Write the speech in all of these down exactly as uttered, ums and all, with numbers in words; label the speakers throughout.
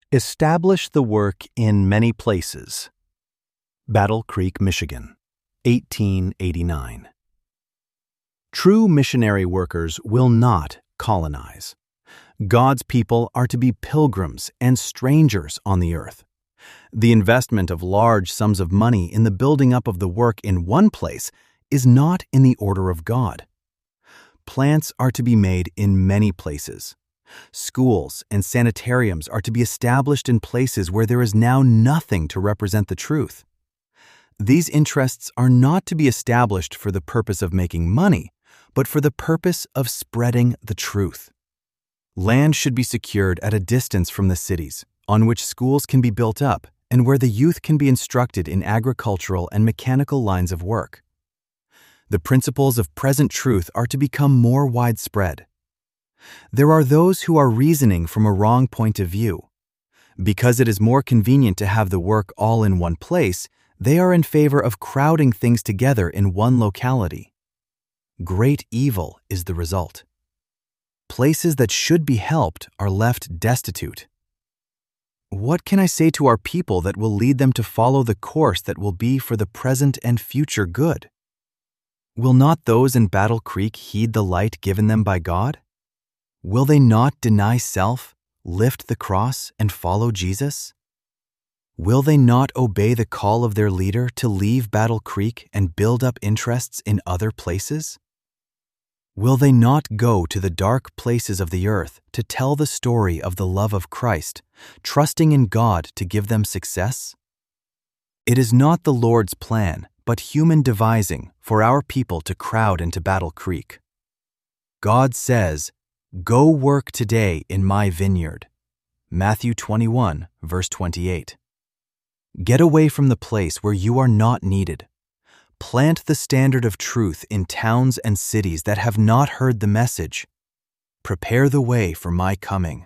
Speaker 1: Establish the work in many places. Battle Creek, Michigan, eighteen eighty-nine. True missionary workers will not colonize. God's people are to be pilgrims and strangers on the earth. The investment of large sums of money in the building up of the work in one place is not in the order of God. Plants are to be made in many places. Schools and sanitariums are to be established in places where there is now nothing to represent the truth. These interests are not to be established for the purpose of making money, but for the purpose of spreading the truth. Land should be secured at a distance from the cities, on which schools can be built up and where the youth can be instructed in agricultural and mechanical lines of work. The principles of present truth are to become more widespread. There are those who are reasoning from a wrong point of view. Because it is more convenient to have the work all in one place, they are in favor of crowding things together in one locality. Great evil is the result. Places that should be helped are left destitute. What can I say to our people that will lead them to follow the course that will be for the present and future good? Will not those in Battle Creek heed the light given them by God? Will they not deny self, lift the cross, and follow Jesus? Will they not obey the call of their leader to leave Battle Creek and build up interests in other places? Will they not go to the dark places of the earth to tell the story of the love of Christ, trusting in God to give them success? It is not the Lord's plan, but human devising for our people to crowd into Battle Creek. God says, "Go work today in my vineyard." Matthew twenty-one, verse twenty-eight. Get away from the place where you are not needed. Plant the standard of truth in towns and cities that have not heard the message. Prepare the way for my coming.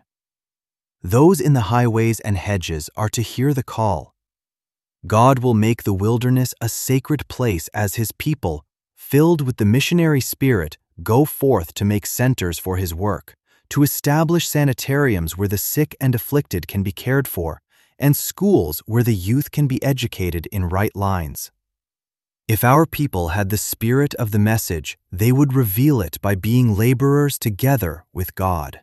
Speaker 1: Those in the highways and hedges are to hear the call. God will make the wilderness a sacred place as his people, filled with the missionary spirit, go forth to make centers for his work, to establish sanitariums where the sick and afflicted can be cared for, and schools where the youth can be educated in right lines. If our people had the spirit of the message, they would reveal it by being laborers together with God.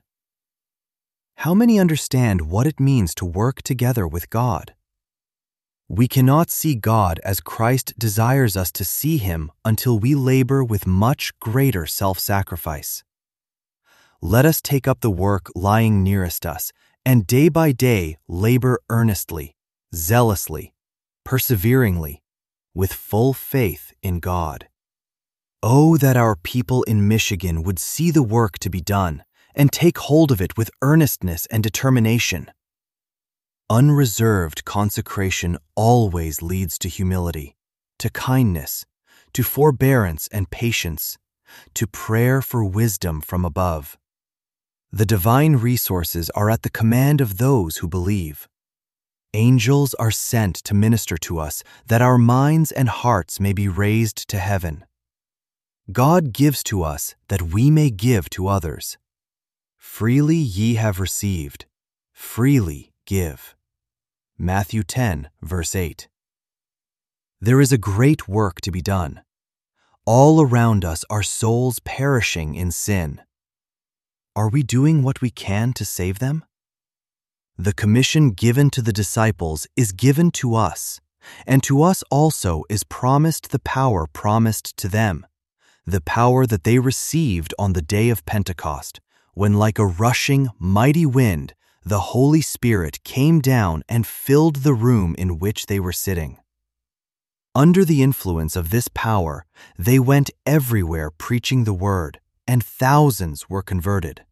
Speaker 1: How many understand what it means to work together with God? We cannot see God as Christ desires us to see him until we labor with much greater self-sacrifice. Let us take up the work lying nearest us, and day by day labor earnestly, zealously, perseveringly, with full faith in God. Oh, that our people in Michigan would see the work to be done and take hold of it with earnestness and determination. Unreserved consecration always leads to humility, to kindness, to forbearance and patience, to prayer for wisdom from above. The divine resources are at the command of those who believe. Angels are sent to minister to us that our minds and hearts may be raised to heaven. God gives to us that we may give to others. Freely ye have received, freely give. Matthew ten, verse eight. There is a great work to be done. All around us are souls perishing in sin. Are we doing what we can to save them? The commission given to the disciples is given to us, and to us also is promised the power promised to them, the power that they received on the day of Pentecost, when like a rushing, mighty wind, the Holy Spirit came down and filled the room in which they were sitting. Under the influence of this power, they went everywhere preaching the word, and thousands were converted.